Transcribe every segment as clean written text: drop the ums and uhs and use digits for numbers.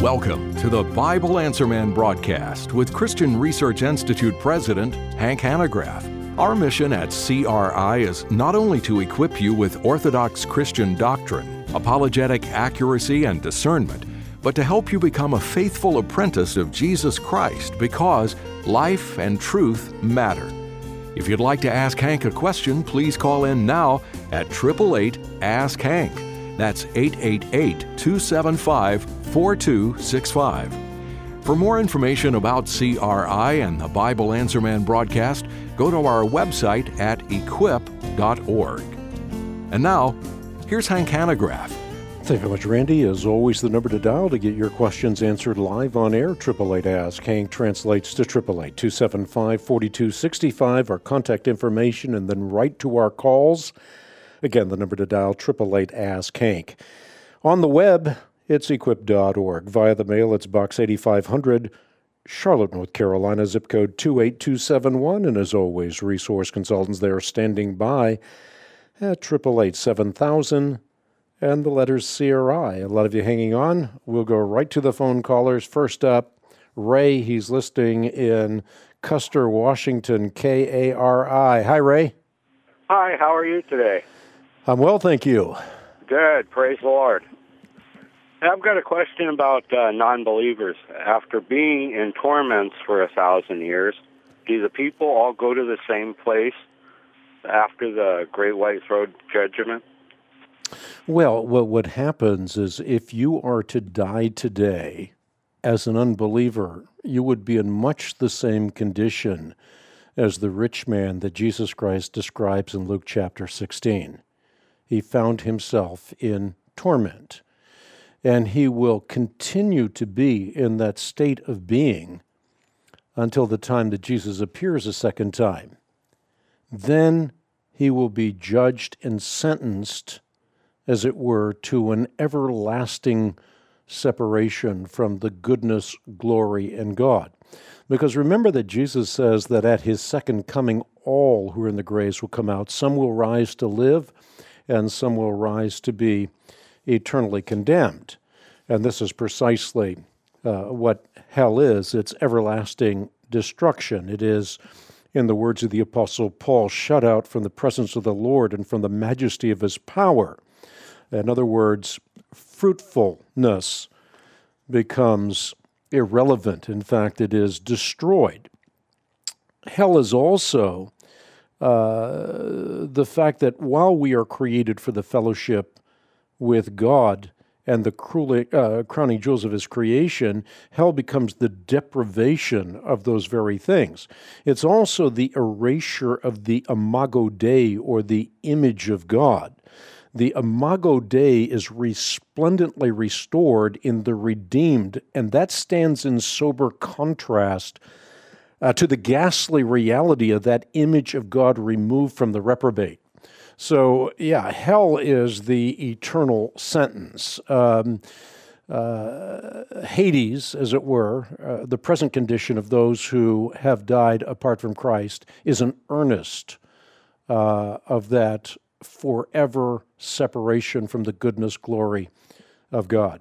Welcome to the Bible Answer Man broadcast with Christian Research Institute President Hank Hanegraaff. Our mission at CRI is not only to equip you with orthodox Christian doctrine, apologetic accuracy, and discernment, but to help you become a faithful apprentice of Jesus Christ because life and truth matter. If you'd like to ask Hank a question, please call in now at 888-ASK-HANK. That's 888-275-4265. For more information about CRI and the Bible Answer Man broadcast, go to our website at equip.org. And now, here's Hank Hanegraaff. Thank you very much, Randy. As always, the number to dial to get your questions answered live on air, 888-ASK. Hank translates to 888-275-4265, our contact information, and then right to our calls. Again, the number to dial, 888-ASK-HANK. On the web, it's equip.org. Via the mail, it's Box 8500, Charlotte, North Carolina, zip code 28271. And as always, resource consultants there standing by at 888-7000 and the letters CRI. A lot of you hanging on. We'll go right to the phone callers. First up, Ray. He's listening in Custer, Washington, KARI. Hi, Ray. Hi, how are you today? I'm well, thank you. Good, praise the Lord. I've got a question about non-believers. After being in torments for 1,000 years, do the people all go to the same place after the Great White Throne Judgment? Well, what happens is if you are to die today as an unbeliever, you would be in much the same condition as the rich man that Jesus Christ describes in Luke chapter 16. He found himself in torment, and he will continue to be in that state of being until the time that Jesus appears a second time. Then he will be judged and sentenced, as it were, to an everlasting separation from the goodness, glory, and God. Because remember that Jesus says that at his second coming, all who are in the graves will come out. Some will rise to live, and some will rise to be eternally condemned. And this is precisely what hell is. It's everlasting destruction. It is, in the words of the Apostle Paul, shut out from the presence of the Lord and from the majesty of his power. In other words, fruitfulness becomes irrelevant. In fact, it is destroyed. Hell is also the fact that while we are created for the fellowship with God and the crowning jewels of his creation, hell becomes the deprivation of those very things. It's also the erasure of the imago Dei, or the image of God. The imago Dei is resplendently restored in the redeemed, and that stands in sober contrast to the ghastly reality of that image of God removed from the reprobate. So, hell is the eternal sentence. Hades, as it were, the present condition of those who have died apart from Christ, is an earnest of that forever separation from the goodness, glory of God.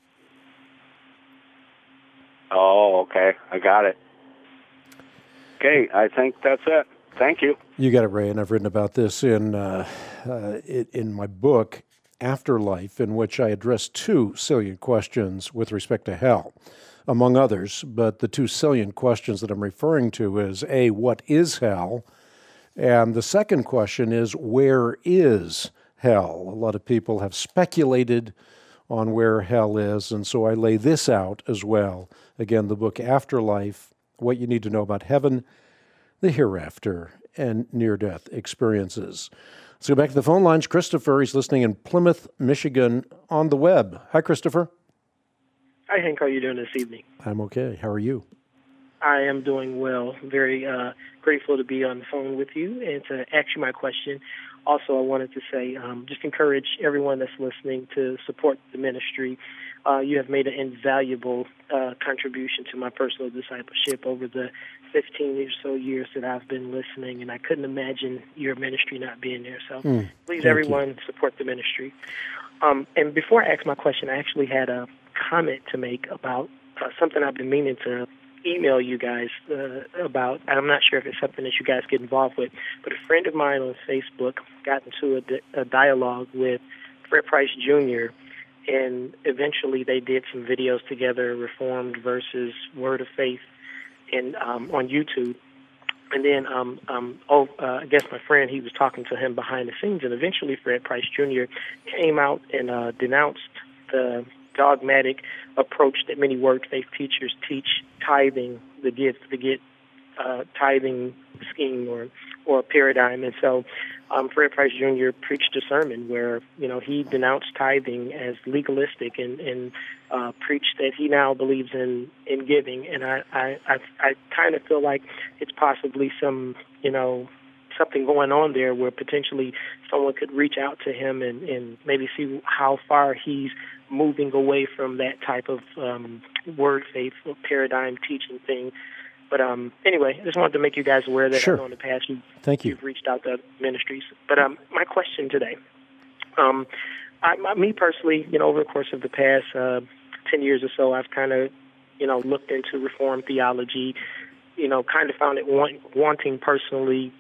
Oh, okay. I got it. Okay, I think that's it. Thank you. You got it, Ray, and I've written about this in my book, Afterlife, in which I address two salient questions with respect to hell, among others. But the two salient questions that I'm referring to is, A, what is hell? And the second question is, where is hell? A lot of people have speculated on where hell is, and so I lay this out as well. Again, the book Afterlife, what you need to know about heaven, the hereafter, and near-death experiences. Let's go back to the phone lines. Christopher, he's listening in Plymouth, Michigan, on the web. Hi, Christopher. Hi, Hank. How are you doing this evening? I'm okay. How are you? I am doing well. Very grateful to be on the phone with you and to ask you my question. Also, I wanted to say, just encourage everyone that's listening to support the ministry. You have made an invaluable contribution to my personal discipleship over the 15 or so years that I've been listening, and I couldn't imagine your ministry not being there. So please, everyone, support the ministry. And before I ask my question, I actually had a comment to make about something I've been meaning to email you guys about. I'm not sure if it's something that you guys get involved with, but a friend of mine on Facebook got into a dialogue with Fred Price Jr., and eventually they did some videos together, Reformed versus Word of Faith, and on YouTube. And then, I guess my friend, he was talking to him behind the scenes, and eventually Fred Price Jr. came out and denounced the dogmatic approach that many Word Faith teachers teach, tithing, the tithing scheme or paradigm. And so Fred Price Jr. preached a sermon where, he denounced tithing as legalistic and preached that he now believes in giving. And I kind of feel like it's possibly some, something going on there where potentially someone could reach out to him and maybe see how far he's moving away from that type of Word Faith or paradigm teaching thing. But anyway, I just wanted to make you guys aware that Sure. I know in the past you've reached out to ministries. But my question today, me personally, over the course of the past 10 years or so, I've kind of, looked into Reformed theology, kind of found it wanting personally.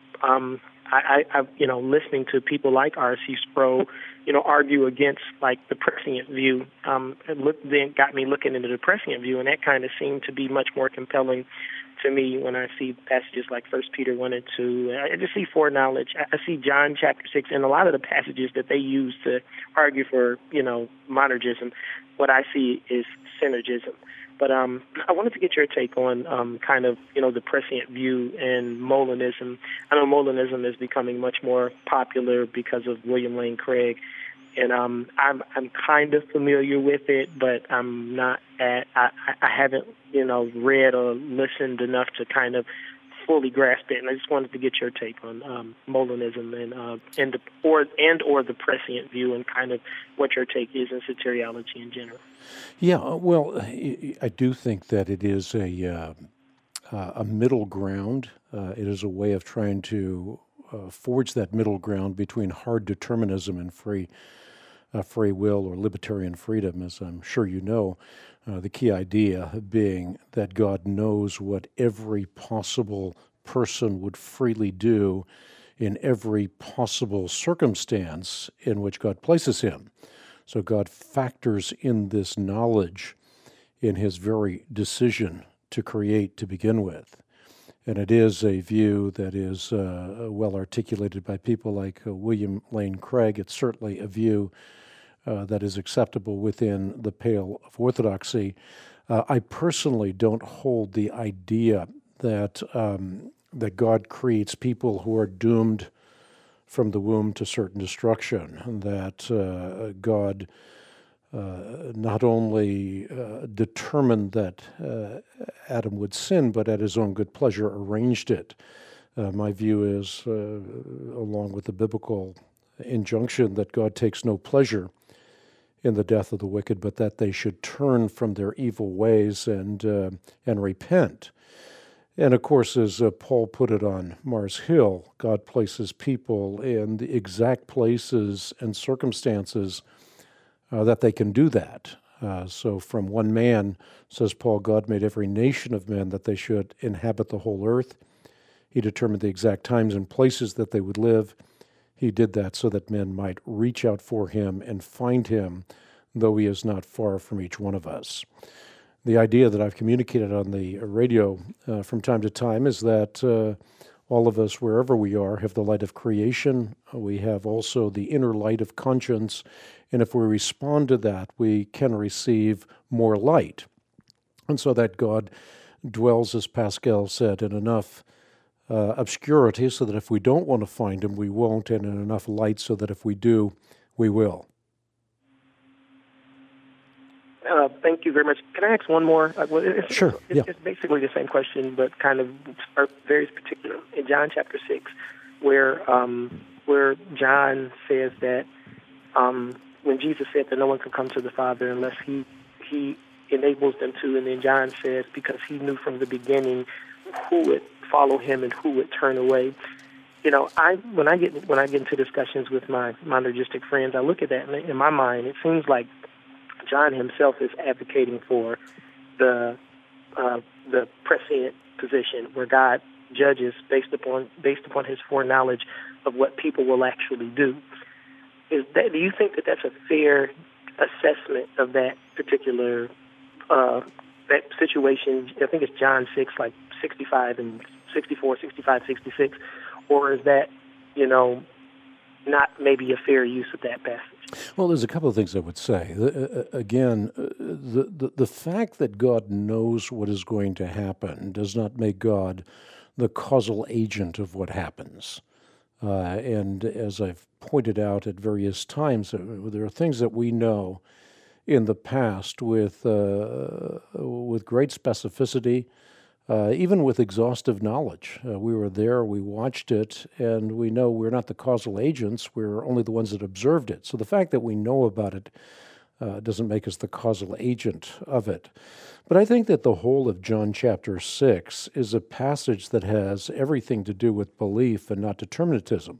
I've listening to people like R.C. Sproul, argue against like the prescient view. Then got me looking into the prescient view, and that kind of seemed to be much more compelling to me when I see passages like 1 Peter 1 and 2. I just see foreknowledge. I see John chapter 6, and a lot of the passages that they use to argue for, monergism. What I see is synergism. But I wanted to get your take on kind of, the prescient view and Molinism. I know Molinism is becoming much more popular because of William Lane Craig. And I'm kind of familiar with it, but I'm not I haven't, read or listened enough to kind of fully grasp it. And I just wanted to get your take on Molinism and the prescient view, and kind of what your take is in soteriology in general. Yeah, well, I do think that it is a middle ground. It is a way of trying to forge that middle ground between hard determinism and free will or libertarian freedom, as I'm sure you know. The key idea being that God knows what every possible person would freely do in every possible circumstance in which God places him. So God factors in this knowledge in his very decision to create to begin with. And it is a view that is well articulated by people like William Lane Craig. It's certainly a view that is acceptable within the pale of orthodoxy. I personally don't hold the idea that that God creates people who are doomed from the womb to certain destruction, and that God not only determined that Adam would sin, but at his own good pleasure arranged it. My view is, along with the biblical injunction, that God takes no pleasure in the death of the wicked, but that they should turn from their evil ways and repent. And of course, as Paul put it on Mars Hill, God places people in the exact places and circumstances that they can do that. So from one man, says Paul, God made every nation of men that they should inhabit the whole earth. He determined the exact times and places that they would live. He did that so that men might reach out for him and find him, though he is not far from each one of us. The idea that I've communicated on the radio from time to time is that all of us, wherever we are, have the light of creation. We have also the inner light of conscience, and if we respond to that, we can receive more light. And so that God dwells, as Pascal said, in enough obscurity so that if we don't want to find him, we won't, and in enough light so that if we do, we will. Thank you very much. Can I ask one more? Sure. It's basically the same question, but kind of very particular. In John chapter 6, where John says that when Jesus said that no one could come to the Father unless he enables them to, and then John says because he knew from the beginning who would follow him and who would turn away. When I get into discussions with my monergistic friends, I look at that, and in my mind, it seems like John himself is advocating for the prescient position where God judges based upon his foreknowledge of what people will actually do. Do you think that that's a fair assessment of that particular that situation? I think it's John 6, like 65 and 64, 65, 66, or is that, not maybe a fair use of that passage? Well, there's a couple of things I would say. Again, the fact that God knows what is going to happen does not make God the causal agent of what happens. And as I've pointed out at various times, there are things that we know in the past with great specificity, even with exhaustive knowledge. We were there, we watched it, and we know we're not the causal agents, we're only the ones that observed it. So the fact that we know about it doesn't make us the causal agent of it. But I think that the whole of John chapter 6 is a passage that has everything to do with belief and not determinism.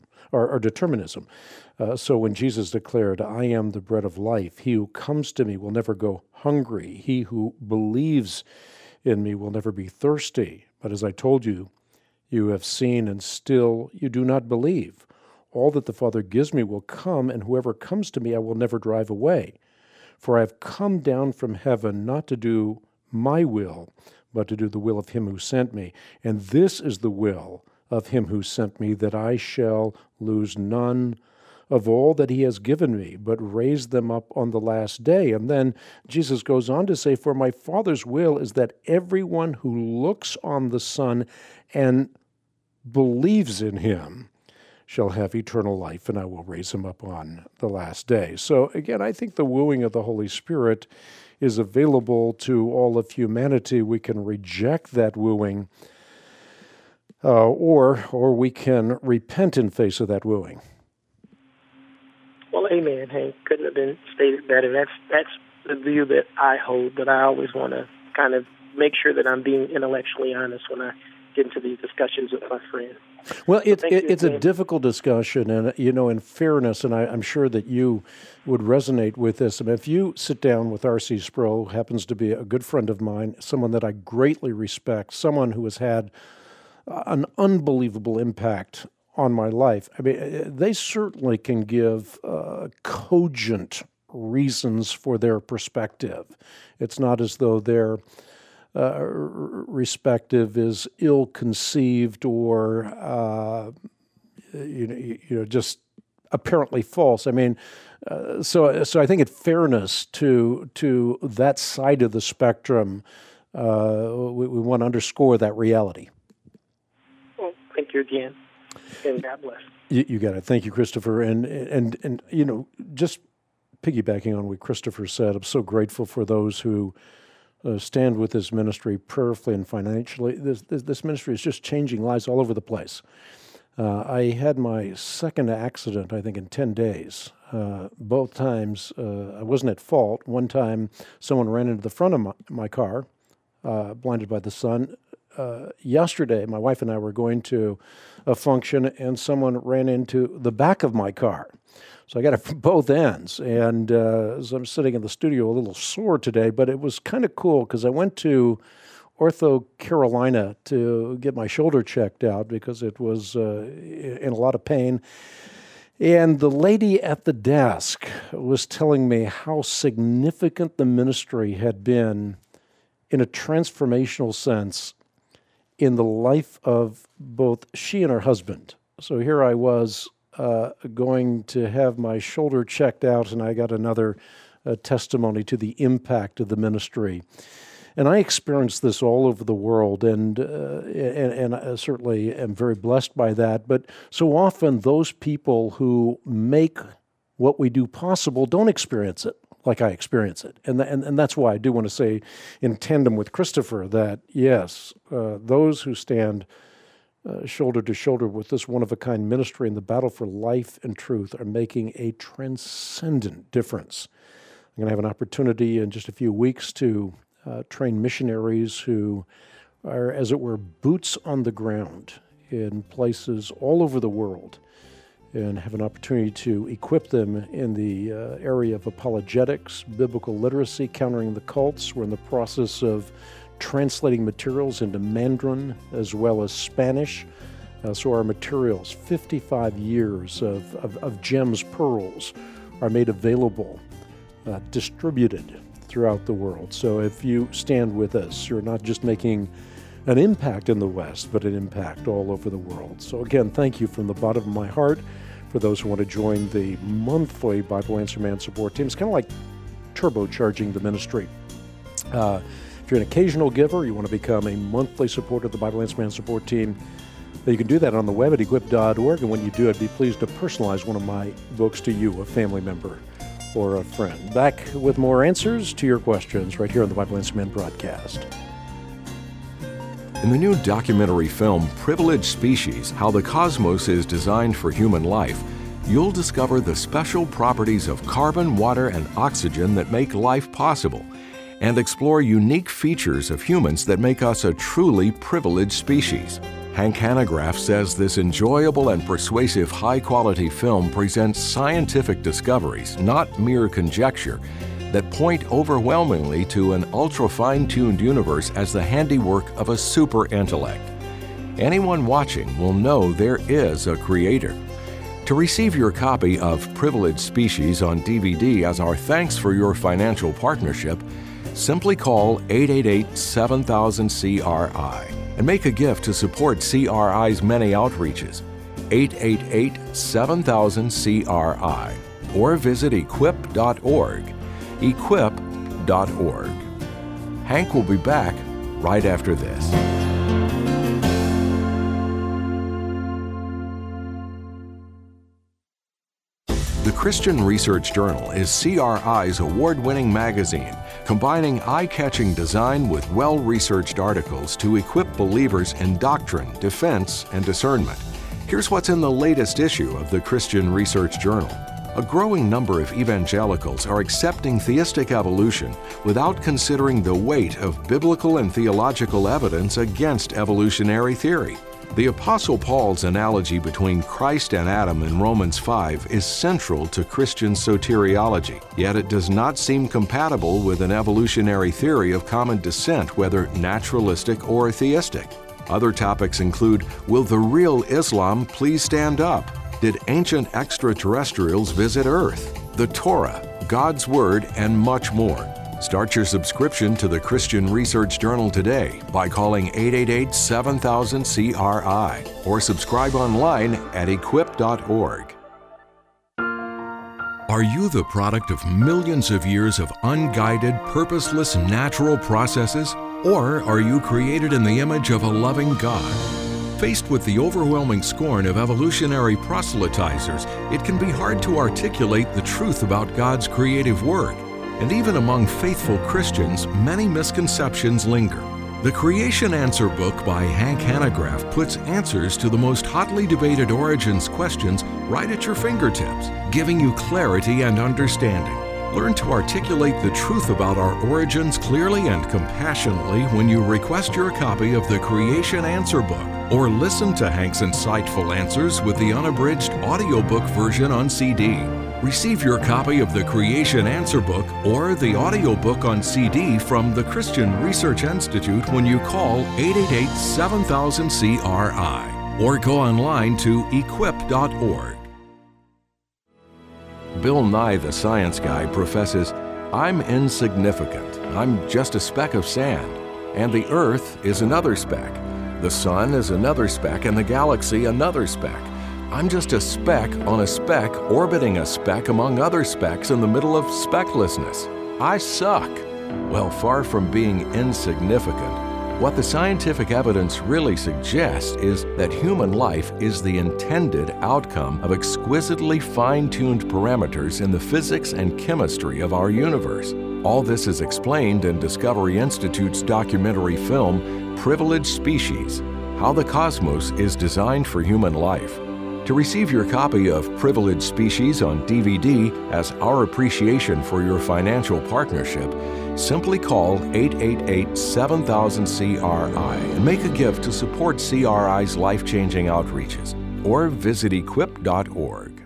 So when Jesus declared, "I am the bread of life, he who comes to me will never go hungry, he who believes in me will never be thirsty. But as I told you, you have seen and still you do not believe. All that the Father gives me will come, and whoever comes to me I will never drive away. For I have come down from heaven not to do my will, but to do the will of him who sent me. And this is the will of him who sent me, that I shall lose none of all that he has given me, but raise them up on the last day." And then Jesus goes on to say, "For my Father's will is that everyone who looks on the Son and believes in him shall have eternal life, and I will raise him up on the last day." So again, I think the wooing of the Holy Spirit is available to all of humanity. We can reject that wooing, or we can repent in face of that wooing. Well, amen, Hank. Couldn't have been stated better. That's the view that I hold, but I always want to kind of make sure that I'm being intellectually honest when I get into these discussions with my friends. Well, it's a difficult discussion, and in fairness, and I'm sure that you would resonate with this. I mean, if you sit down with R.C. Sproul, who happens to be a good friend of mine, someone that I greatly respect, someone who has had an unbelievable impact on my life. I mean, they certainly can give cogent reasons for their perspective. It's not as though their perspective is ill-conceived or just apparently false. I mean, so I think in fairness to that side of the spectrum, we want to underscore that reality. Well, thank you again. And God bless. You got it. Thank you, Christopher. And just piggybacking on what Christopher said, I'm so grateful for those who stand with this ministry prayerfully and financially. This ministry is just changing lives all over the place. I had my second accident, I think, in 10 days. Both times I wasn't at fault. One time someone ran into the front of my car, blinded by the sun. Yesterday, my wife and I were going to a function, and someone ran into the back of my car. So I got it from both ends. And as I'm sitting in the studio, a little sore today, but it was kind of cool because I went to Ortho Carolina to get my shoulder checked out because it was in a lot of pain. And the lady at the desk was telling me how significant the ministry had been in a transformational sense in the life of both she and her husband. So here I was going to have my shoulder checked out, and I got another testimony to the impact of the ministry. And I experienced this all over the world, and I certainly am very blessed by that. But so often those people who make what we do possible don't experience it like I experience it. And that's why I do want to say in tandem with Christopher that, yes, those who stand shoulder to shoulder with this one-of-a-kind ministry in the battle for life and truth are making a transcendent difference. I'm going to have an opportunity in just a few weeks to train missionaries who are, as it were, boots on the ground in places all over the world. and have an opportunity to equip them in the area of apologetics, biblical literacy, countering the cults. We're in the process of translating materials into Mandarin as well as Spanish. So our materials, 55 years of gems, pearls, are made available, distributed throughout the world. So if you stand with us, you're not just making an impact in the West, but an impact all over the world. So again, thank you from the bottom of my heart for those who want to join the monthly Bible Answer Man support team. It's kind of like turbocharging the ministry. If you're an occasional giver, you want to become a monthly supporter of the Bible Answer Man support team, you can do that on the web at equip.org, and when you do, I'd be pleased to personalize one of my books to you, a family member or a friend. Back with more answers to your questions right here on the Bible Answer Man broadcast. In the new documentary film, Privileged Species, How the Cosmos is Designed for Human Life, you'll discover the special properties of carbon, water, and oxygen that make life possible, and explore unique features of humans that make us a truly privileged species. Hank Hanegraaff says this enjoyable and persuasive high-quality film presents scientific discoveries, not mere conjecture, that point overwhelmingly to an ultra-fine-tuned universe as the handiwork of a super-intellect. Anyone watching will know there is a creator. To receive your copy of Privileged Species on DVD as our thanks for your financial partnership, simply call 888-7000-CRI and make a gift to support CRI's many outreaches, 888-7000-CRI, or visit equip.org. equip.org. Hank will be back right after this. The Christian Research Journal is CRI's award-winning magazine, combining eye-catching design with well-researched articles to equip believers in doctrine, defense, and discernment. Here's what's in the latest issue of the Christian Research Journal. A growing number of evangelicals are accepting theistic evolution without considering the weight of biblical and theological evidence against evolutionary theory. The Apostle Paul's analogy between Christ and Adam in Romans 5 is central to Christian soteriology, yet it does not seem compatible with an evolutionary theory of common descent, whether naturalistic or theistic. Other topics include, will the real Islam please stand up? Did ancient extraterrestrials visit Earth? The Torah, God's Word, and much more. Start your subscription to the Christian Research Journal today by calling 888-7000-CRI or subscribe online at equip.org. Are you the product of millions of years of unguided, purposeless natural processes? Or are you created in the image of a loving God? Faced with the overwhelming scorn of evolutionary proselytizers, it can be hard to articulate the truth about God's creative work. And even among faithful Christians, many misconceptions linger. The Creation Answer book by Hank Hanegraaff puts answers to the most hotly debated origins questions right at your fingertips, giving you clarity and understanding. Learn to articulate the truth about our origins clearly and compassionately when you request your copy of the Creation Answer book, or listen to Hank's insightful answers with the unabridged audiobook version on CD. Receive your copy of the Creation Answer book or the audiobook on CD from the Christian Research Institute when you call 888-7000-CRI or go online to equip.org. Bill Nye the Science Guy professes, I'm insignificant. I'm just a speck of sand. And the Earth is another speck. The Sun is another speck, and the galaxy another speck. I'm just a speck on a speck orbiting a speck among other specks in the middle of specklessness. I suck. Well, far from being insignificant, what the scientific evidence really suggests is that human life is the intended outcome of exquisitely fine-tuned parameters in the physics and chemistry of our universe. All this is explained in Discovery Institute's documentary film, Privileged Species, How the Cosmos is Designed for Human Life. To receive your copy of Privileged Species on DVD as our appreciation for your financial partnership, simply call 888-7000-CRI and make a gift to support CRI's life-changing outreaches. or visit equip.org.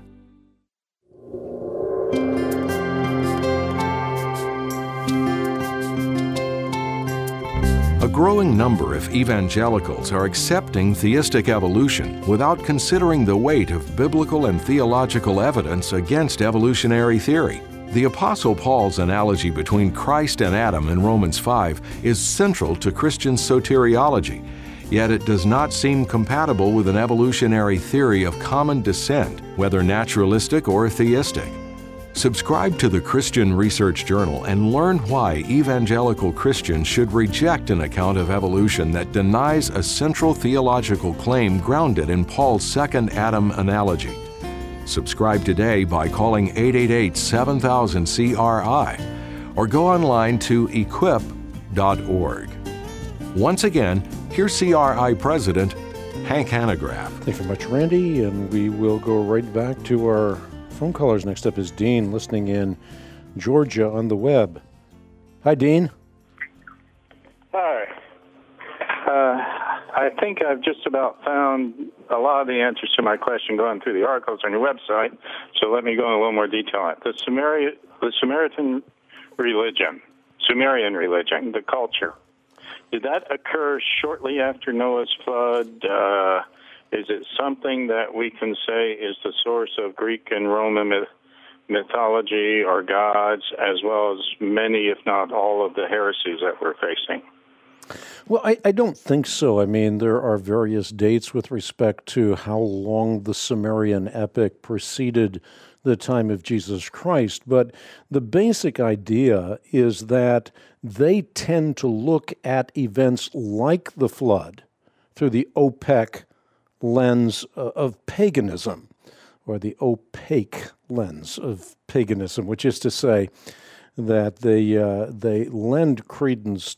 A growing number of evangelicals are accepting theistic evolution without considering the weight of biblical and theological evidence against evolutionary theory. The Apostle Paul's analogy between Christ and Adam in Romans 5 is central to Christian soteriology, yet it does not seem compatible with an evolutionary theory of common descent, whether naturalistic or theistic. Subscribe to the Christian Research Journal and learn why evangelical Christians should reject an account of evolution that denies a central theological claim grounded in Paul's second Adam analogy. Subscribe today by calling 888-7000-CRI or go online to equip.org. Once again, here's CRI President Hank Hanegraaff. Thank you very much, Randy, and we will go right back to our phone callers. Next up is Dean, listening in Georgia on the web. Hi, Dean. Hi. I think I've just about found a lot of the answers to my question going through the articles on your website, so let me go in a little more detail on it. The Sumerian religion, the culture, did that occur shortly after Noah's flood? Is it something that we can say is the source of Greek and Roman mythology or gods, as well as many, if not all, of the heresies that we're facing? Well, I don't think so. I mean, there are various dates with respect to how long the Sumerian epic preceded the time of Jesus Christ, but the basic idea is that they tend to look at events like the flood through the opaque lens of paganism, or the opaque lens of paganism, which is to say that they lend credence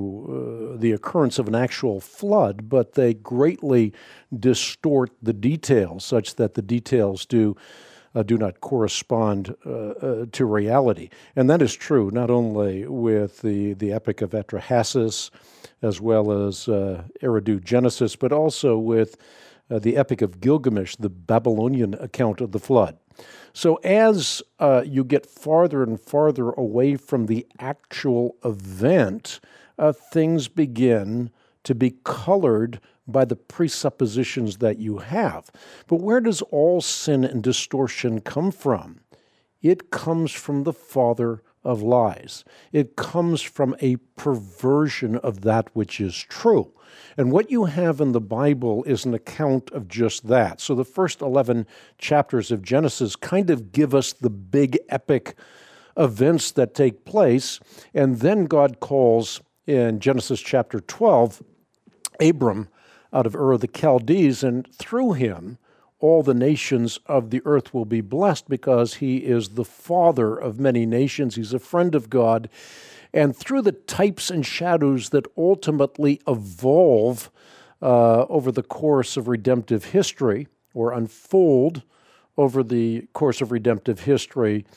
to the occurrence of an actual flood, but they greatly distort the details such that the details do not correspond to reality. And that is true not only with the Epic of Atrahasis as well as Eridu Genesis, but also with the Epic of Gilgamesh, the Babylonian account of the flood. So as you get farther and farther away from the actual event, things begin to be colored by the presuppositions that you have. But where does all sin and distortion come from? It comes from the father of lies. It comes from a perversion of that which is true. And what you have in the Bible is an account of just that. So the first 11 chapters of Genesis kind of give us the big epic events that take place, and then God calls in Genesis chapter 12 Abram out of Ur of the Chaldees, and through him all the nations of the earth will be blessed because he is the father of many nations. He's a friend of God. And through the types and shadows that ultimately evolve over the course of redemptive history, or unfold over the course of redemptive history,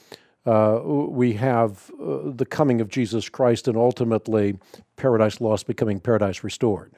we have the coming of Jesus Christ and ultimately paradise lost becoming paradise restored.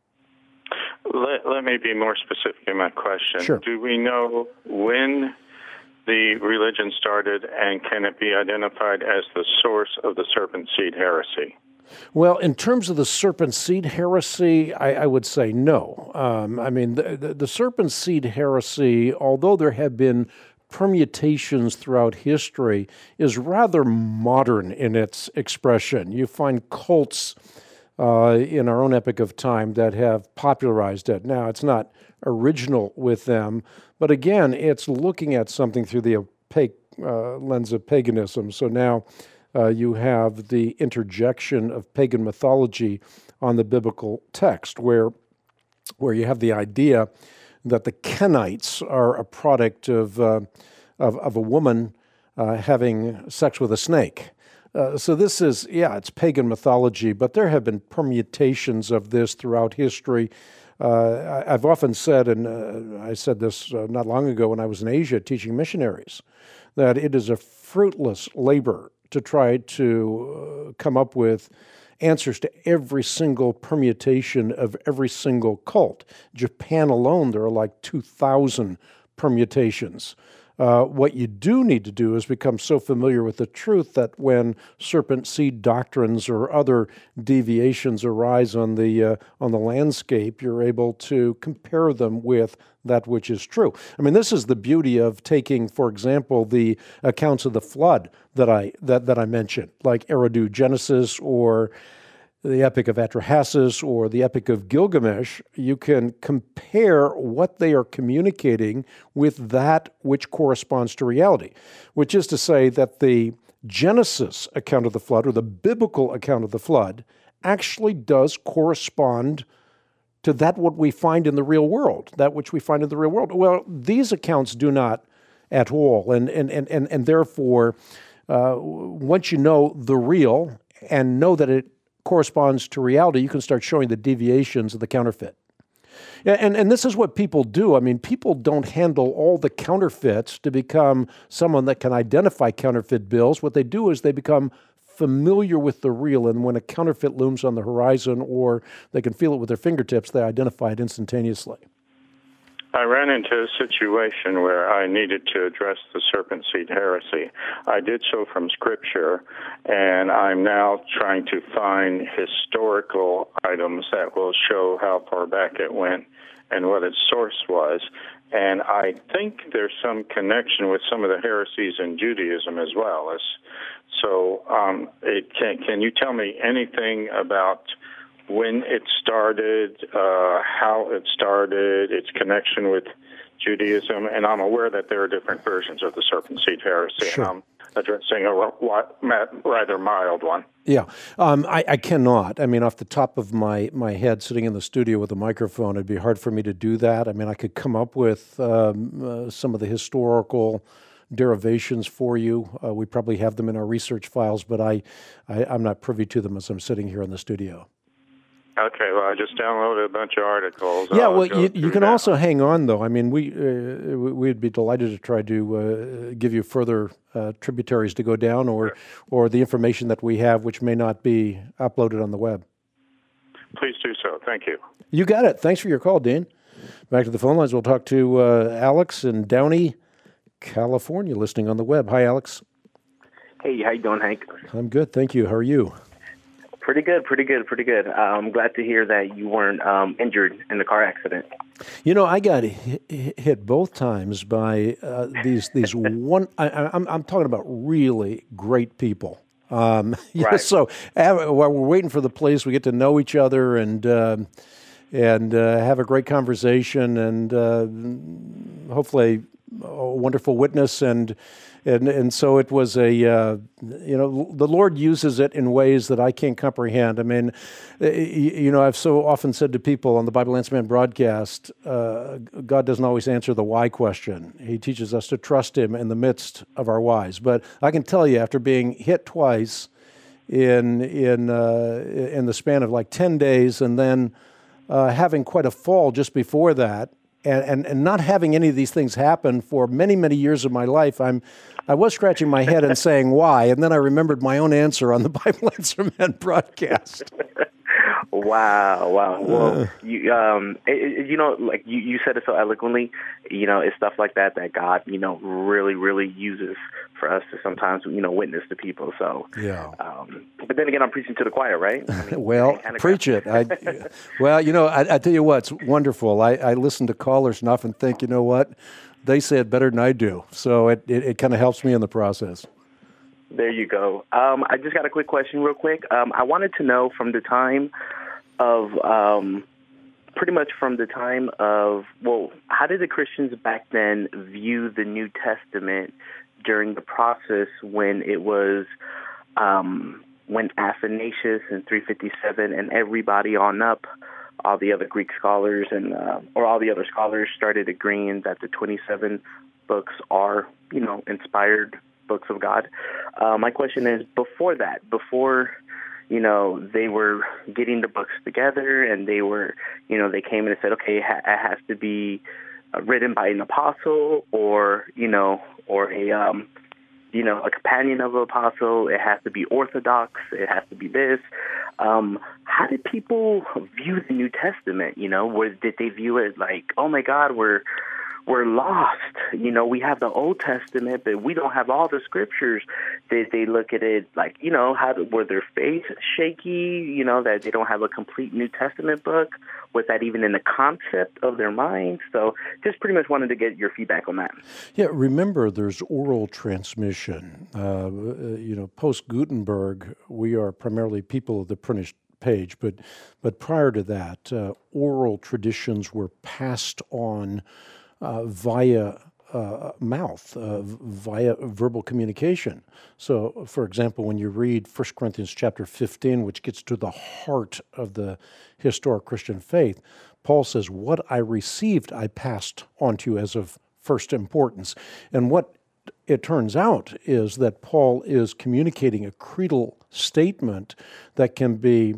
Let me be more specific in my question. Sure. Do we know when the religion started, and can it be identified as the source of the serpent seed heresy? Well, in terms of the serpent seed heresy, I would say no. I mean, the serpent seed heresy, although there have been permutations throughout history, is rather modern in its expression. You find cults in our own epoch of time that have popularized it. Now, it's not original with them, but again, it's looking at something through the opaque lens of paganism. So now you have the interjection of pagan mythology on the biblical text, where you have the idea that the Kenites are a product of a woman having sex with a snake. So this is, it's pagan mythology, but there have been permutations of this throughout history. I've often said, and I said this not long ago when I was in Asia teaching missionaries, that it is a fruitless labor to try to come up with answers to every single permutation of every single cult. Japan alone, there are like 2,000 permutations. What you do need to do is become so familiar with the truth that when serpent seed doctrines or other deviations arise on the landscape, you're able to compare them with that which is true. I mean, this is the beauty of taking, for example, the accounts of the flood that I mentioned, like Eridu Genesis or the Epic of Atrahasis or the Epic of Gilgamesh. You can compare what they are communicating with that which corresponds to reality, which is to say that the Genesis account of the flood, or the biblical account of the flood, actually does correspond to that what we find in the real world, that which we find in the real world. Well, these accounts do not at all, and therefore, once you know the real and know that it corresponds to reality, you can start showing the deviations of the counterfeit. And this is what people do. I mean, people don't handle all the counterfeits to become someone that can identify counterfeit bills. What they do is they become familiar with the real, and when a counterfeit looms on the horizon or they can feel it with their fingertips, they identify it instantaneously. I ran into a situation where I needed to address the serpent seed heresy. I did so from Scripture, and I'm now trying to find historical items that will show how far back it went and what its source was. And I think there's some connection with some of the heresies in Judaism as well. So can you tell me anything about when it started, how it started, its connection with Judaism? And I'm aware that there are different versions of the serpent seed heresy, sure. And I'm addressing a rather mild one. Yeah, I cannot. I mean, off the top of my head, sitting in the studio with a microphone, it'd be hard for me to do that. I mean, I could come up with some of the historical derivations for you. We probably have them in our research files, but I'm not privy to them as I'm sitting here in the studio. Okay, well, I just downloaded a bunch of articles. Yeah, well, you can also hang on, though. I mean, we'd be delighted to try to give you further tributaries to go down, or the information that we have, which may not be uploaded on the web. Please do so. Thank you. You got it. Thanks for your call, Dean. Back to the phone lines. We'll talk to Alex in Downey, California, listening on the web. Hi, Alex. Hey, how you doing, Hank? I'm good, thank you. How are you? Pretty good. I'm glad to hear that you weren't injured in the car accident. You know, I got hit both times by these one. I'm talking about really great people. Right. So while we're waiting for the police, we get to know each other and have a great conversation, and hopefully a wonderful witness. And so it was the Lord uses it in ways that I can't comprehend. I mean, I've so often said to people on the Bible Answer Man broadcast, God doesn't always answer the why question. He teaches us to trust Him in the midst of our whys. But I can tell you, after being hit twice in the span of like 10 days, and then having quite a fall just before that, and not having any of these things happen for many, many years of my life, I was scratching my head and saying why, and then I remembered my own answer on the Bible Answer Man broadcast. Wow. Well, like you said it so eloquently. It's stuff like that God, really, really uses for us to sometimes, witness to people. So, yeah. But then again, I'm preaching to the choir, right? I mean, well, preach it. I tell you what, it's wonderful. I listen to callers and often think, you know what, they say it better than I do. So it kind of helps me in the process. There you go. I just got a quick question real quick. I wanted to know from the time of, how did the Christians back then view the New Testament during the process when it was, when Athanasius in 357 and everybody on up, all the other Greek scholars or all the other scholars started agreeing that the 27 books are, inspired books of God. My question is, before they were getting the books together and they were, they came in and said, okay, it has to be written by an apostle or a companion of an apostle. It has to be orthodox. It has to be this. how did people view the New Testament? Did they view it like, oh my God, we're lost? We have the Old Testament, but we don't have all the scriptures. Did they look at it like, were their faith shaky? That they don't have a complete New Testament book. Was that even in the concept of their mind? So just pretty much wanted to get your feedback on that. Yeah, remember, there's oral transmission. Post-Gutenberg, we are primarily people of the printed page, but prior to that, oral traditions were passed on via mouth, via verbal communication. So, for example, when you read 1 Corinthians chapter 15, which gets to the heart of the historic Christian faith, Paul says, what I received, I passed on to you as of first importance. And what it turns out is that Paul is communicating a creedal statement that can be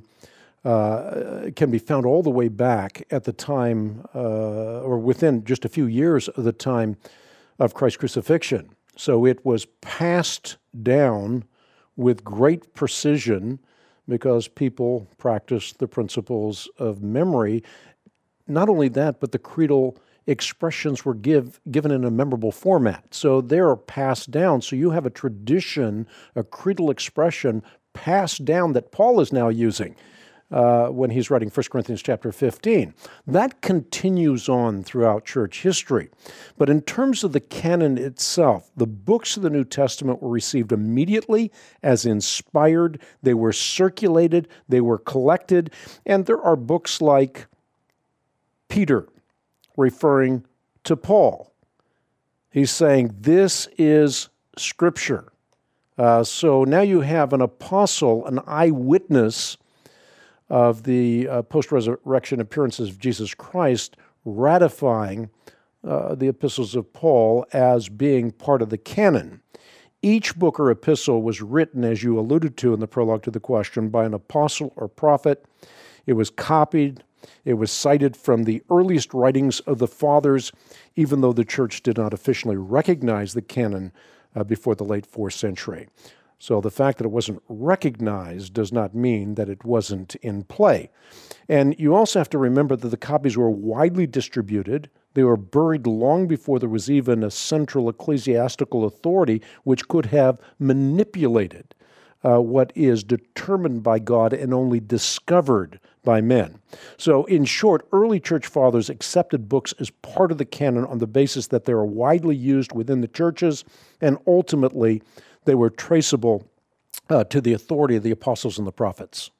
found all the way back at the time, or within just a few years of the time of Christ's crucifixion. So it was passed down with great precision because people practiced the principles of memory. Not only that, but the creedal expressions were given in a memorable format. So they are passed down. So you have a tradition, a creedal expression passed down that Paul is now using when he's writing 1 Corinthians chapter 15. That continues on throughout church history. But in terms of the canon itself, the books of the New Testament were received immediately as inspired. They were circulated, they were collected, and there are books like Peter referring to Paul. He's saying, this is Scripture. So now you have an apostle, an eyewitness of the post-resurrection appearances of Jesus Christ, ratifying the epistles of Paul as being part of the canon. Each book or epistle was written, as you alluded to in the prologue to the question, by an apostle or prophet. It was copied. It was cited from the earliest writings of the fathers, even though the church did not officially recognize the canon before the late 4th century. So the fact that it wasn't recognized does not mean that it wasn't in play. And you also have to remember that the copies were widely distributed. They were buried long before there was even a central ecclesiastical authority which could have manipulated what is determined by God and only discovered by men. So in short, early church fathers accepted books as part of the canon on the basis that they are widely used within the churches, and ultimately they were traceable to the authority of the apostles and the prophets.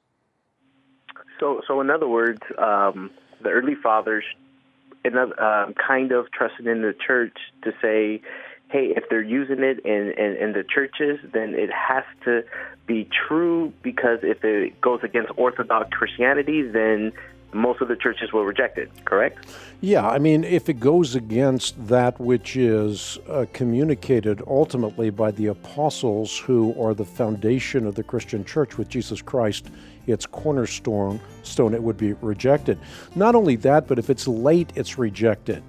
So in other words, the early fathers kind of trusted in the church to say, hey, if they're using it in the churches, then it has to be true, because if it goes against Orthodox Christianity, then most of the churches will reject it, correct? Yeah, I mean, if it goes against that which is communicated ultimately by the apostles, who are the foundation of the Christian church with Jesus Christ, its cornerstone, it would be rejected. Not only that, but if it's late, it's rejected,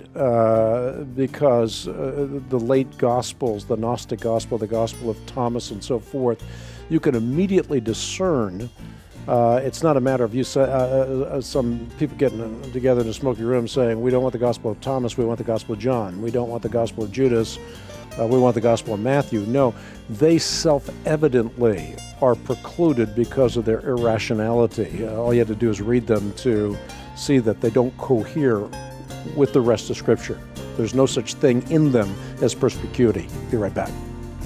because the late Gospels, the Gnostic Gospel, the Gospel of Thomas, and so forth, you can immediately discern. It's not a matter of some people getting together in a smoky room saying, we don't want the Gospel of Thomas, we want the Gospel of John. We don't want the Gospel of Judas, we want the Gospel of Matthew. No, they self-evidently are precluded because of their irrationality. All you have to do is read them to see that they don't cohere with the rest of Scripture. There's no such thing in them as perspicuity. Be right back.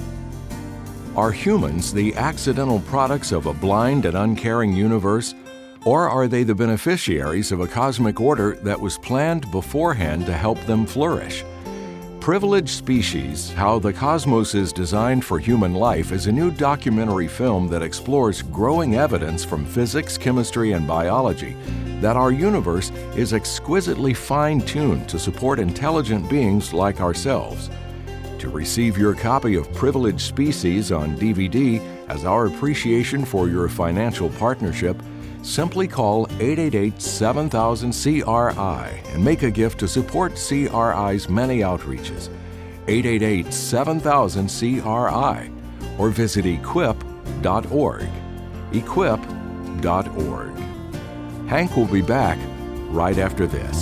Are humans the accidental products of a blind and uncaring universe, or are they the beneficiaries of a cosmic order that was planned beforehand to help them flourish? Privileged Species: How the Cosmos is Designed for Human Life is a new documentary film that explores growing evidence from physics, chemistry, and biology that our universe is exquisitely fine-tuned to support intelligent beings like ourselves. To receive your copy of Privileged Species on DVD as our appreciation for your financial partnership, simply call 888-7000-CRI and make a gift to support CRI's many outreaches. 888-7000-CRI, or visit equip.org. Equip.org. equip.org. Hank will be back right after this.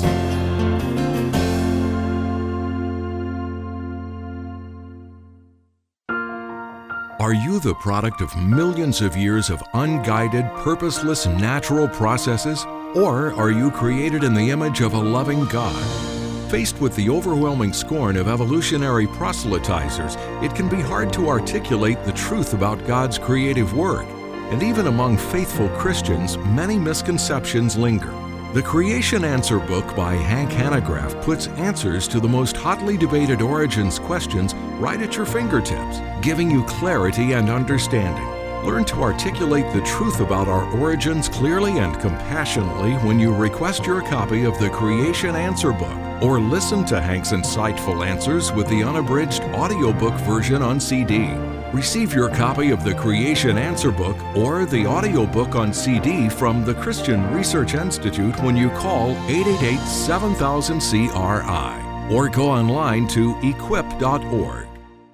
Are you the product of millions of years of unguided, purposeless, natural processes? Or are you created in the image of a loving God? Faced with the overwhelming scorn of evolutionary proselytizers, it can be hard to articulate the truth about God's creative work. And even among faithful Christians, many misconceptions linger. The Creation Answer book by Hank Hanegraaff puts answers to the most hotly debated origins questions right at your fingertips, giving you clarity and understanding. Learn to articulate the truth about our origins clearly and compassionately when you request your copy of the Creation Answer book, or listen to Hank's insightful answers with the unabridged audiobook version on CD. Receive your copy of the Creation Answer book or the audiobook on CD from the Christian Research Institute when you call 888-7000-CRI or go online to equip.org.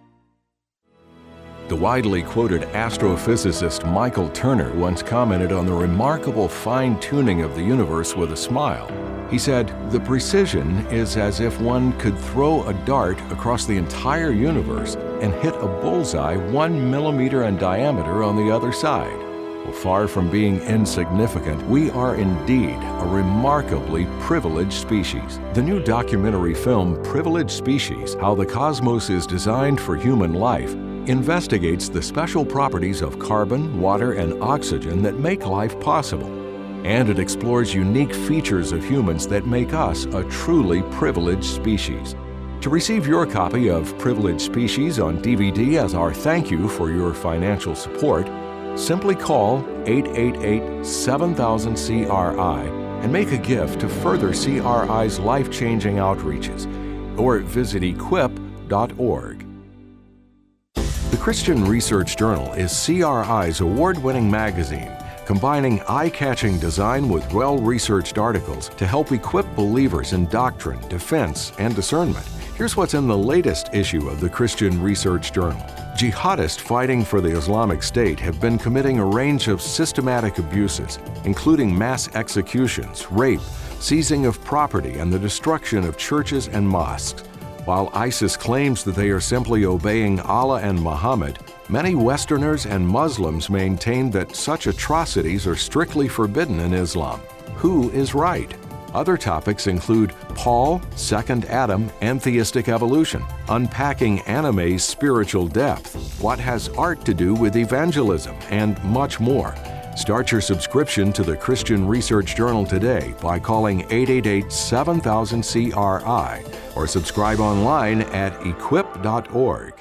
The widely quoted astrophysicist Michael Turner once commented on the remarkable fine-tuning of the universe with a smile. He said, "The precision is as if one could throw a dart across the entire universe and hit a bullseye 1 millimeter in diameter on the other side." Well, far from being insignificant, we are indeed a remarkably privileged species. The new documentary film, Privileged Species: How the Cosmos is Designed for Human Life, investigates the special properties of carbon, water, and oxygen that make life possible. And it explores unique features of humans that make us a truly privileged species. To receive your copy of Privileged Species on DVD as our thank you for your financial support, simply call 888-7000-CRI and make a gift to further CRI's life-changing outreaches, or visit equip.org. The Christian Research Journal is CRI's award-winning magazine, combining eye-catching design with well-researched articles to help equip believers in doctrine, defense, and discernment. Here's what's in the latest issue of the Christian Research Journal. Jihadists fighting for the Islamic State have been committing a range of systematic abuses, including mass executions, rape, seizing of property, and the destruction of churches and mosques. While ISIS claims that they are simply obeying Allah and Muhammad, many Westerners and Muslims maintain that such atrocities are strictly forbidden in Islam. Who is right? Other topics include Paul, Second Adam, and theistic evolution, unpacking anime's spiritual depth, what has art to do with evangelism, and much more. Start your subscription to the Christian Research Journal today by calling 888-7000-CRI or subscribe online at equip.org.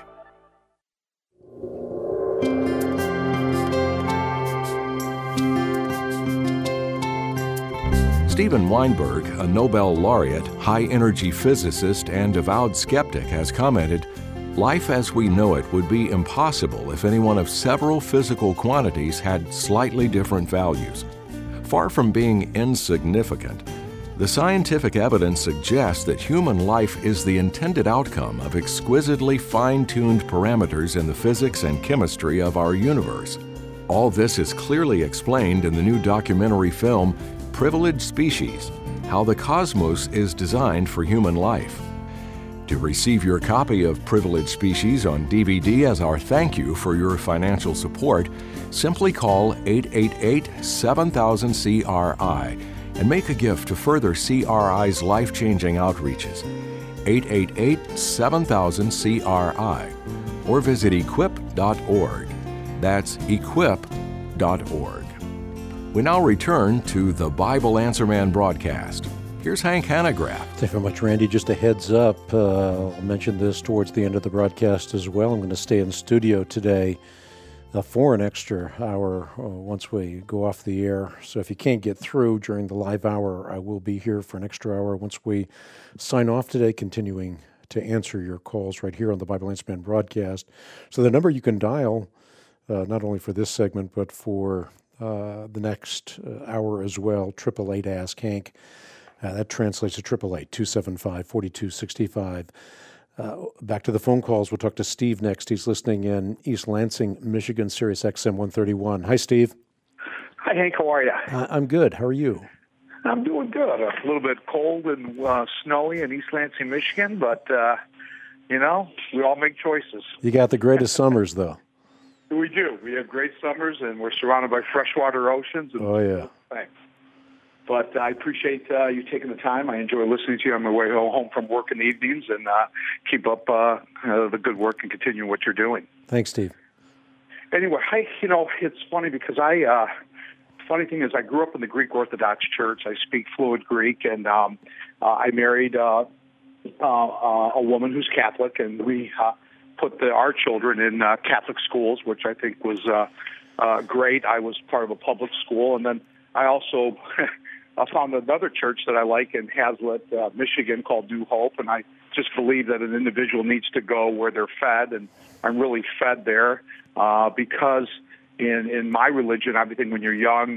Steven Weinberg, a Nobel laureate, high-energy physicist, and avowed skeptic, has commented, "Life as we know it would be impossible if any one of several physical quantities had slightly different values." Far from being insignificant, the scientific evidence suggests that human life is the intended outcome of exquisitely fine-tuned parameters in the physics and chemistry of our universe. All this is clearly explained in the new documentary film, Privileged Species: How the Cosmos is Designed for Human Life. To receive your copy of Privileged Species on DVD as our thank you for your financial support, simply call 888-7000-CRI and make a gift to further CRI's life-changing outreaches. 888-7000-CRI or visit equip.org. That's equip.org. We now return to the Bible Answer Man broadcast. Here's Hank Hanegraaff. Thank you very much, Randy. Just a heads up, I'll mention this towards the end of the broadcast as well. I'm going to stay in studio today for an extra hour once we go off the air. So if you can't get through during the live hour, I will be here for an extra hour once we sign off today, continuing to answer your calls right here on the Bible Answer Man broadcast. So the number you can dial, not only for this segment, but for the next hour as well, 888-ASK-HANK. That translates to 888-275-4265. Back to the phone calls. We'll talk to Steve next. He's listening in East Lansing, Michigan, Sirius XM 131. Hi, Steve. Hi, Hank. How are you? I'm good. How are you? I'm doing good. A little bit cold and snowy in East Lansing, Michigan, but, we all make choices. You got the greatest summers, though. We do. We have great summers, and we're surrounded by freshwater oceans. And oh, yeah. Thanks. But I appreciate you taking the time. I enjoy listening to you on my way home from work in the evenings, and keep up the good work and continue what you're doing. Thanks, Steve. Anyway, it's funny because funny thing is I grew up in the Greek Orthodox Church. I speak fluent Greek, and I married a woman who's Catholic, and we put our children in Catholic schools, which I think was great. I was part of a public school, and then I also I found another church that I like in Hazlet, Michigan, called New Hope, and I just believe that an individual needs to go where they're fed, and I'm really fed there because in my religion, everything when you're young,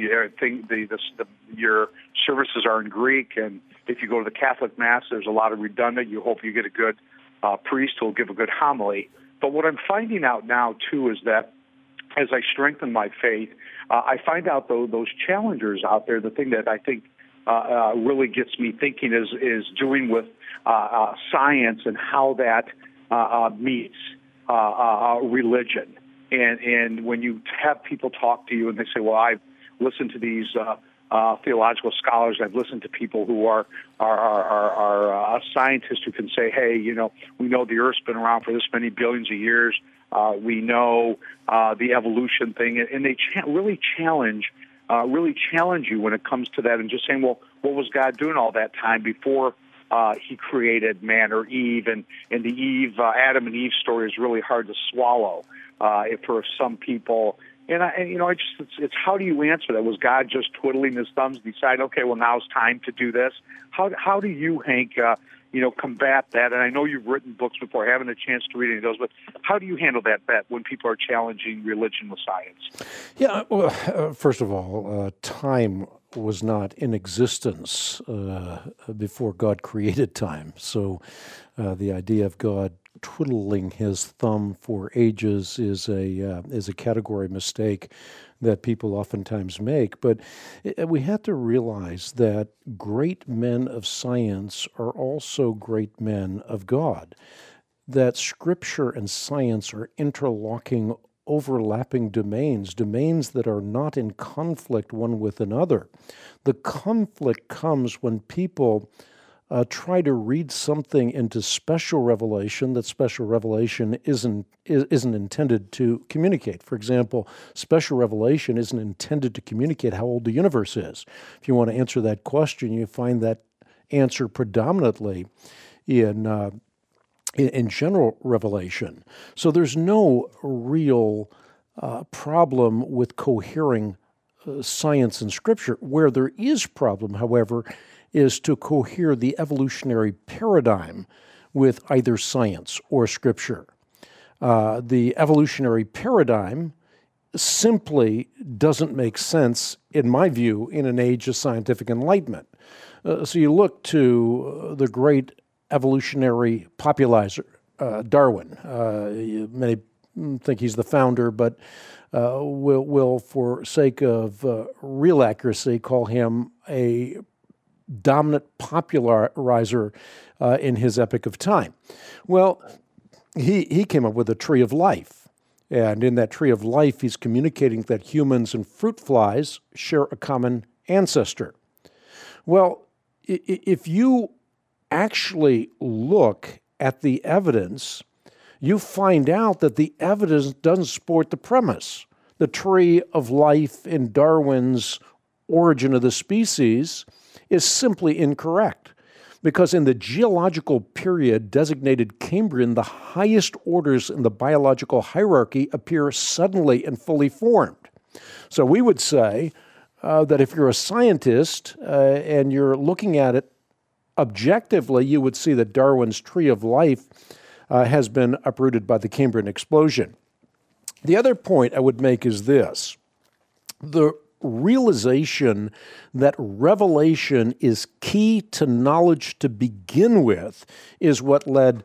your services are in Greek, and if you go to the Catholic Mass, there's a lot of redundant. You hope you get a good priest who will give a good homily. But what I'm finding out now, too, is that as I strengthen my faith, I find out, though, those challengers out there, the thing that I think really gets me thinking is doing with science and how that meets religion. And when you have people talk to you and they say, well, I've listened to these theological scholars, I've listened to people who are scientists who can say, hey, we know the Earth's been around for this many billions of years. We know the evolution thing, and they really challenge you when it comes to that, and just saying, well, what was God doing all that time before He created man or Eve? And the Adam and Eve story is really hard to swallow for some people. It's how do you answer that? Was God just twiddling His thumbs, decide, okay, well, now it's time to do this? How do you, Hank, combat that? And I know you've written books before. I haven't had a chance to read any of those, but how do you handle that when people are challenging religion with science? Yeah, well, first of all, time was not in existence before God created time. So the idea of God twiddling His thumb for ages is a category mistake that people oftentimes make. But we have to realize that great men of science are also great men of God, that Scripture and science are interlocking, overlapping domains that are not in conflict one with another. The conflict comes when people try to read something into special revelation that special revelation isn't intended to communicate. For example, special revelation isn't intended to communicate how old the universe is. If you want to answer that question, you find that answer predominantly in general revelation. So there's no real problem with cohering science and Scripture. Where there is problem, however, is to cohere the evolutionary paradigm with either science or Scripture. The evolutionary paradigm simply doesn't make sense, in my view, in an age of scientific enlightenment. So you look to the great evolutionary popularizer, Darwin. Many think he's the founder, but will, for sake of real accuracy, call him a dominant popularizer in his epoch of time. Well, he came up with a tree of life. And in that tree of life, he's communicating that humans and fruit flies share a common ancestor. Well, if you actually look at the evidence, you find out that the evidence doesn't support the premise. The tree of life in Darwin's Origin of the Species is simply incorrect, because in the geological period designated Cambrian, the highest orders in the biological hierarchy appear suddenly and fully formed. So we would say that if you're a scientist and you're looking at it objectively, you would see that Darwin's tree of life has been uprooted by the Cambrian explosion. The other point I would make is this: the realization that revelation is key to knowledge to begin with is what led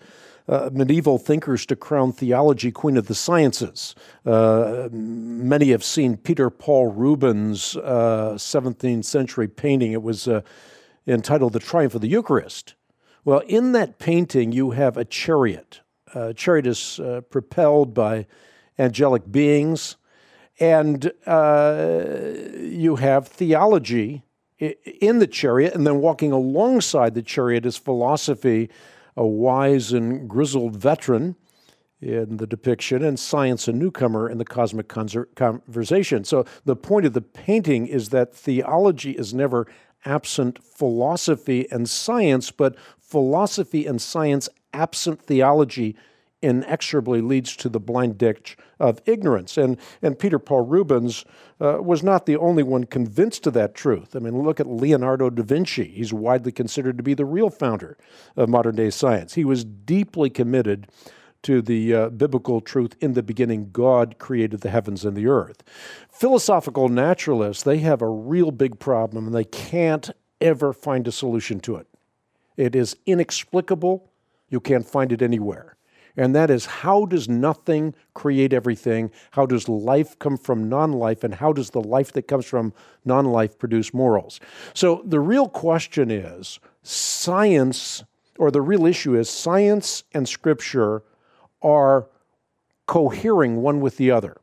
medieval thinkers to crown theology queen of the sciences. Many have seen Peter Paul Rubens' 17th century painting. It was entitled The Triumph of the Eucharist. Well, in that painting, you have a chariot. A chariot is propelled by angelic beings, and you have theology in the chariot, and then walking alongside the chariot is philosophy, a wise and grizzled veteran in the depiction, and science, a newcomer in the cosmic conversation. So the point of the painting is that theology is never absent philosophy and science, but philosophy and science absent theology inexorably leads to the blind ditch of ignorance. And Peter Paul Rubens was not the only one convinced of that truth. I mean, look at Leonardo da Vinci. He's widely considered to be the real founder of modern-day science. He was deeply committed to the biblical truth, in the beginning, God created the heavens and the earth. Philosophical naturalists, they have a real big problem, and they can't ever find a solution to it. It is inexplicable. You can't find it anywhere. And that is, how does nothing create everything? How does life come from non-life? And how does the life that comes from non-life produce morals? So the real question is, science, or the real issue is, science and Scripture are cohering one with the other.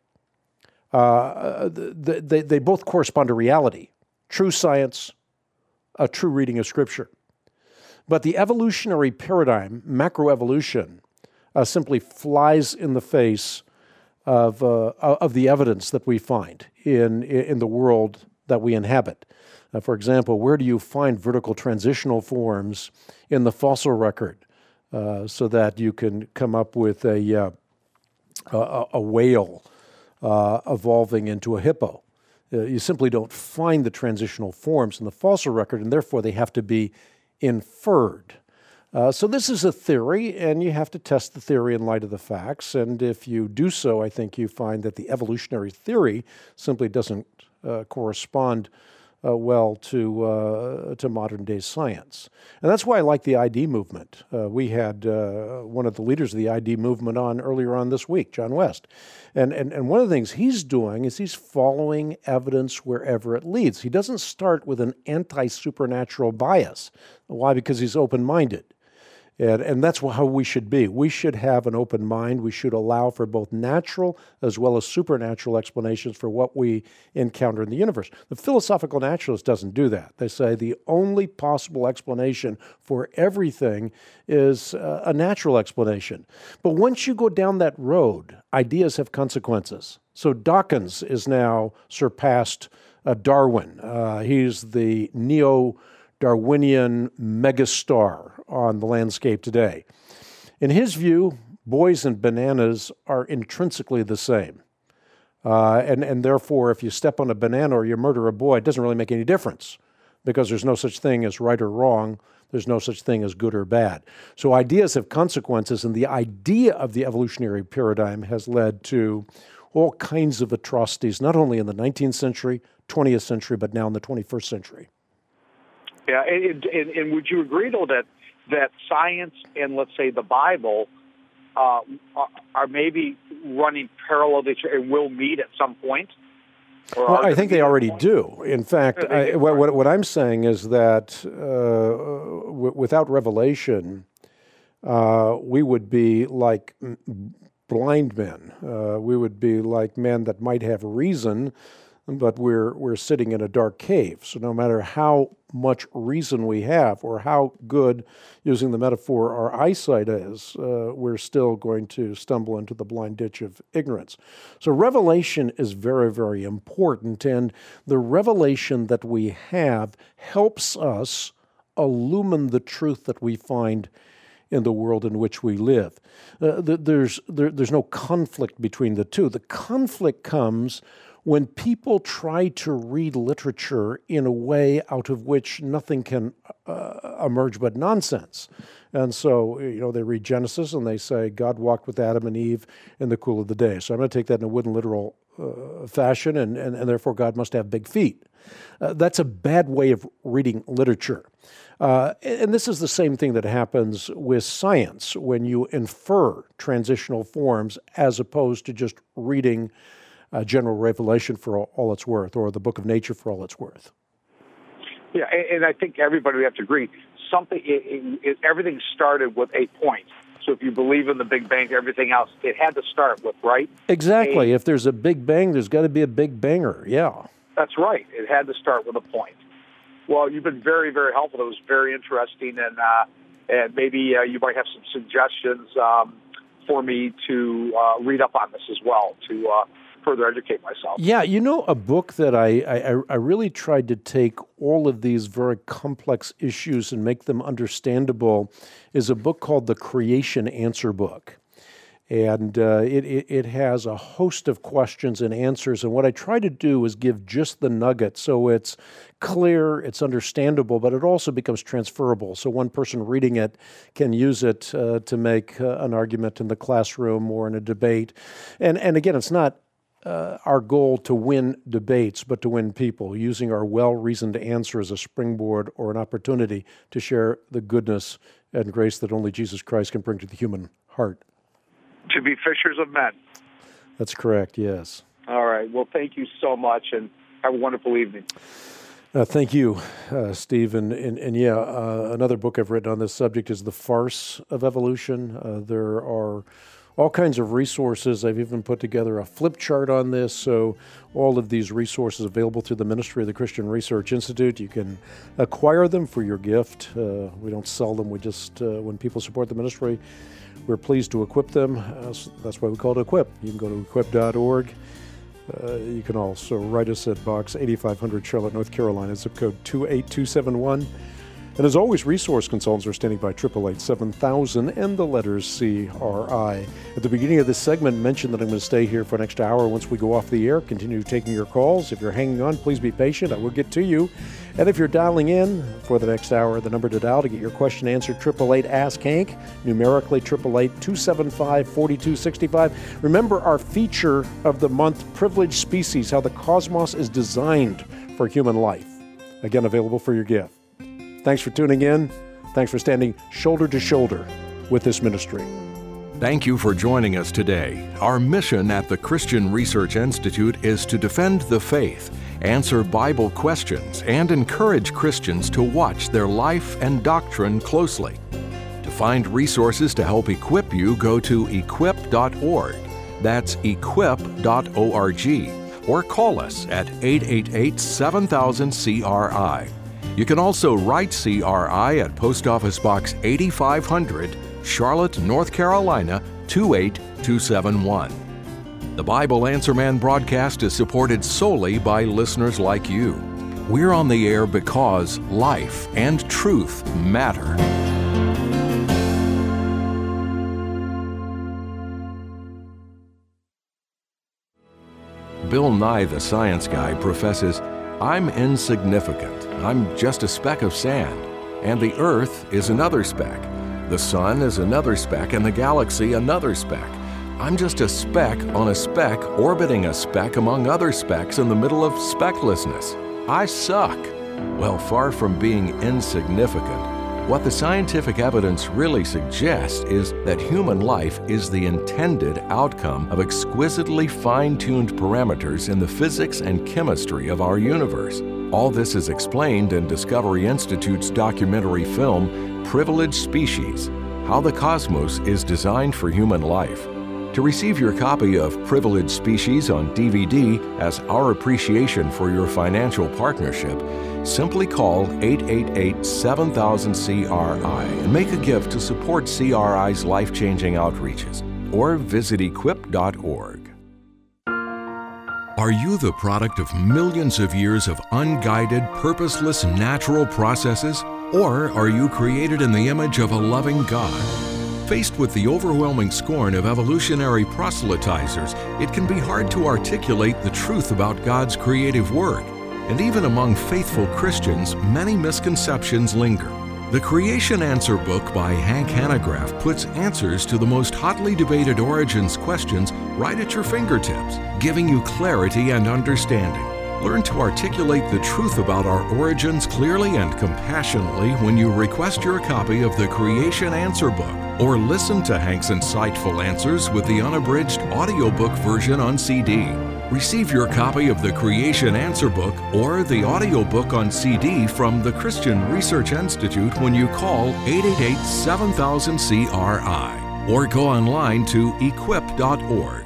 They both correspond to reality. True science, a true reading of Scripture. But the evolutionary paradigm, macroevolution, simply flies in the face of the evidence that we find in the world that we inhabit. For example, where do you find vertical transitional forms in the fossil record so that you can come up with a whale evolving into a hippo? You simply don't find the transitional forms in the fossil record, and therefore they have to be inferred. So this is a theory, and you have to test the theory in light of the facts. And if you do so, I think you find that the evolutionary theory simply doesn't correspond well to modern-day science. And that's why I like the ID movement. We had one of the leaders of the ID movement on earlier on this week, John West. And one of the things he's doing is he's following evidence wherever it leads. He doesn't start with an anti-supernatural bias. Why? Because he's open-minded. And that's how we should be. We should have an open mind. We should allow for both natural as well as supernatural explanations for what we encounter in the universe. The philosophical naturalist doesn't do that. They say the only possible explanation for everything is a natural explanation. But once you go down that road, ideas have consequences. So Dawkins is now surpassed Darwin. He's the neo-Darwinian megastar on the landscape today. In his view, boys and bananas are intrinsically the same. And therefore, if you step on a banana or you murder a boy, it doesn't really make any difference, because there's no such thing as right or wrong. There's no such thing as good or bad. So ideas have consequences, and the idea of the evolutionary paradigm has led to all kinds of atrocities, not only in the 19th century, 20th century, but now in the 21st century. Yeah, and would you agree, though, that science and, let's say, the Bible are maybe running parallel to each other and will meet at some point? Well, I think they already do. In fact, what I'm saying is that without revelation, we would be like blind men. We would be like men that might have reason, but we're sitting in a dark cave. So no matter how much reason we have, or how good, using the metaphor, our eyesight is, we're still going to stumble into the blind ditch of ignorance. So revelation is very, very important, and the revelation that we have helps us illumine the truth that we find in the world in which we live. There's no conflict between the two. The conflict comes when people try to read literature in a way out of which nothing can emerge but nonsense. And so, they read Genesis and they say, God walked with Adam and Eve in the cool of the day. So I'm going to take that in a wooden literal fashion, and therefore God must have big feet. That's a bad way of reading literature. And this is the same thing that happens with science when you infer transitional forms as opposed to just reading general revelation for all it's worth, or the book of nature for all it's worth. Yeah, and I think everybody would have to agree. Everything started with a point. So if you believe in the Big Bang, everything else, it had to start with, right? Exactly. If there's a Big Bang, there's got to be a Big Banger, yeah. That's right. It had to start with a point. Well, you've been very, very helpful. It was very interesting, and maybe you might have some suggestions for me to read up on this as well, to further educate myself. Yeah, a book that I really tried to take all of these very complex issues and make them understandable is a book called The Creation Answer Book. And it has a host of questions and answers. And what I try to do is give just the nugget so it's clear, it's understandable, but it also becomes transferable. So one person reading it can use it to make an argument in the classroom or in a debate. And again, it's not our goal to win debates, but to win people, using our well-reasoned answer as a springboard or an opportunity to share the goodness and grace that only Jesus Christ can bring to the human heart. To be fishers of men. That's correct, yes. All right. Well, thank you so much, and have a wonderful evening. Thank you, Steve. And another book I've written on this subject is The Farce of Evolution. There are all kinds of resources. I've even put together a flip chart on this, so all of these resources available through the Ministry of the Christian Research Institute. You can acquire them for your gift. We don't sell them. We just, when people support the ministry, we're pleased to equip them. That's why we call it Equip. You can go to equip.org. You can also write us at Box 8500, Charlotte, North Carolina, zip code 28271. And as always, resource consultants are standing by 888-7000 and the letters CRI. At the beginning of this segment, mentioned that I'm going to stay here for an extra hour once we go off the air. Continue taking your calls. If you're hanging on, please be patient. I will get to you. And if you're dialing in for the next hour, the number to dial to get your question answered, 888-ASK-HANK, numerically 888-275-4265. Remember our feature of the month, Privileged Species, how the cosmos is designed for human life. Again, available for your gift. Thanks for tuning in. Thanks for standing shoulder to shoulder with this ministry. Thank you for joining us today. Our mission at the Christian Research Institute is to defend the faith, answer Bible questions, and encourage Christians to watch their life and doctrine closely. To find resources to help equip you, go to equip.org. That's equip.org. Or call us at 888-7000-CRI. You can also write CRI at Post Office Box 8500, Charlotte, North Carolina, 28271. The Bible Answer Man broadcast is supported solely by listeners like you. We're on the air because life and truth matter. Bill Nye, the science guy, professes, I'm insignificant. I'm just a speck of sand. And the Earth is another speck. The Sun is another speck, and the galaxy another speck. I'm just a speck on a speck orbiting a speck among other specks in the middle of specklessness. I suck. Well, far from being insignificant, what the scientific evidence really suggests is that human life is the intended outcome of exquisitely fine-tuned parameters in the physics and chemistry of our universe. All this is explained in Discovery Institute's documentary film, Privileged Species: How the Cosmos is Designed for Human Life. To receive your copy of Privileged Species on DVD as our appreciation for your financial partnership, simply call 888-7000-CRI and make a gift to support CRI's life-changing outreaches, or visit equip.org. Are you the product of millions of years of unguided, purposeless, natural processes? Or are you created in the image of a loving God? Faced with the overwhelming scorn of evolutionary proselytizers, it can be hard to articulate the truth about God's creative work. And even among faithful Christians, many misconceptions linger. The Creation Answer book by Hank Hanegraaff puts answers to the most hotly debated origins questions right at your fingertips, giving you clarity and understanding. Learn to articulate the truth about our origins clearly and compassionately when you request your copy of the Creation Answer book, or listen to Hank's insightful answers with the unabridged audiobook version on CD. Receive your copy of the Creation Answer book or the audiobook on CD from the Christian Research Institute when you call 888-7000-CRI or go online to equip.org.